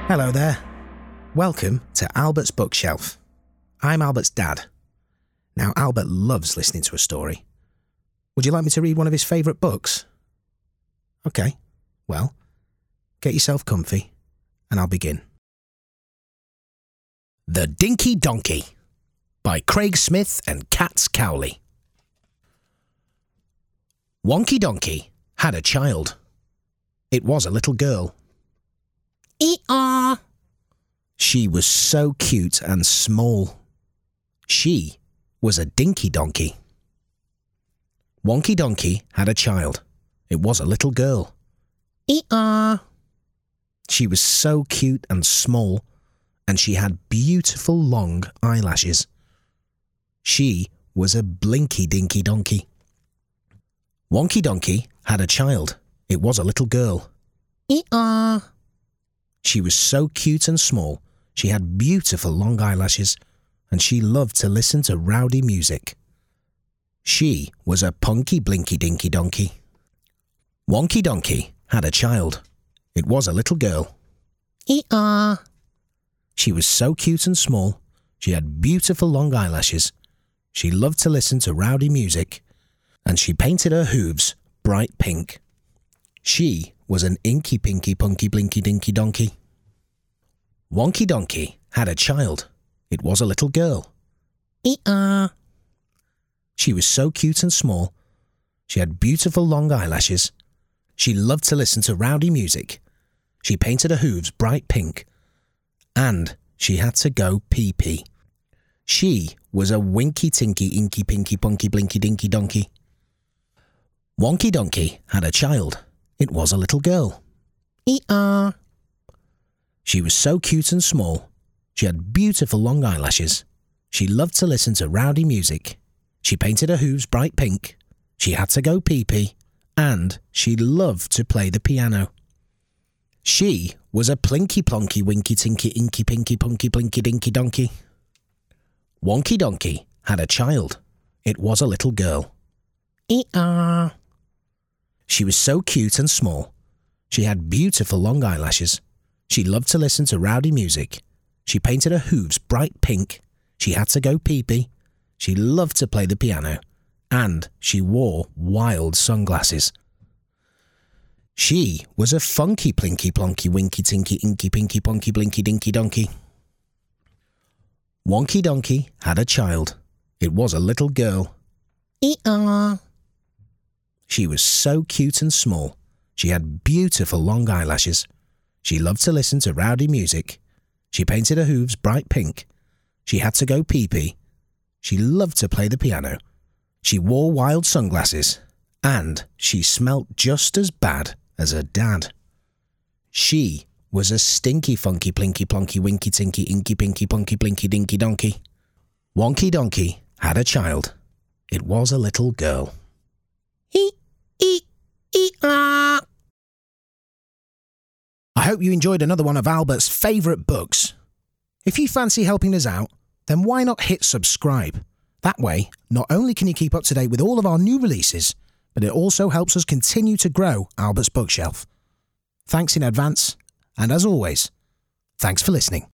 Hello there. Welcome to Albert's Bookshelf. I'm Albert's dad. Now, Albert loves listening to a story. Would you like me to read one of his favourite books? Okay, well, get yourself comfy and I'll begin. The Dinky Donkey by Craig Smith and Katz Cowley. Wonky Donkey had a child. It was a little girl. Ee-aw! She was so cute and small. She was a dinky donkey. Wonky Donkey had a child. It was a little girl. Ee-aw! She was so cute and small, and she had beautiful long eyelashes. She was a blinky dinky donkey. Wonky Donkey had a child. It was a little girl. Ee-aw! She was so cute and small, she had beautiful long eyelashes, and she loved to listen to rowdy music. She was a punky blinky dinky donkey. Wonky Donkey had a child. It was a little girl. Ee-aw! She was so cute and small, she had beautiful long eyelashes. She loved to listen to rowdy music, and she painted her hooves bright pink. She was an inky pinky punky blinky dinky donkey. Wonky Donkey had a child. It was a little girl. Ee-aw! She was so cute and small. She had beautiful long eyelashes. She loved to listen to rowdy music. She painted her hooves bright pink. And she had to go pee-pee. She was a winky tinky inky pinky punky blinky dinky donkey. Wonky Donkey had a child. It was a little girl. Ee-aw! She was so cute and small. She had beautiful long eyelashes. She loved to listen to rowdy music. She painted her hooves bright pink. She had to go pee-pee. And she loved to play the piano. She was a plinky plonky winky tinky inky pinky punky blinky dinky donkey. Wonky Donkey had a child. It was a little girl. Ee-aw! She was so cute and small. She had beautiful long eyelashes. She loved to listen to rowdy music. She painted her hooves bright pink. She had to go pee-pee. She loved to play the piano. And she wore wild sunglasses. She was a funky plinky plonky winky tinky inky pinky punky blinky dinky donkey. Wonky Donkey had a child. It was a little girl. Ee-aw! She was so cute and small. She had beautiful long eyelashes. She loved to listen to rowdy music. She painted her hooves bright pink. She had to go pee-pee. She loved to play the piano. She wore wild sunglasses. And she smelt just as bad as her dad. She was a stinky funky plinky plonky winky tinky inky pinky punky blinky dinky donkey. Wonky Donkey had a child. It was a little girl. Ee-aw! I hope you enjoyed another one of Albert's favourite books. If you fancy helping us out, then why not hit subscribe? That way, not only can you keep up to date with all of our new releases, but it also helps us continue to grow Albert's Bookshelf. Thanks in advance, and as always, thanks for listening.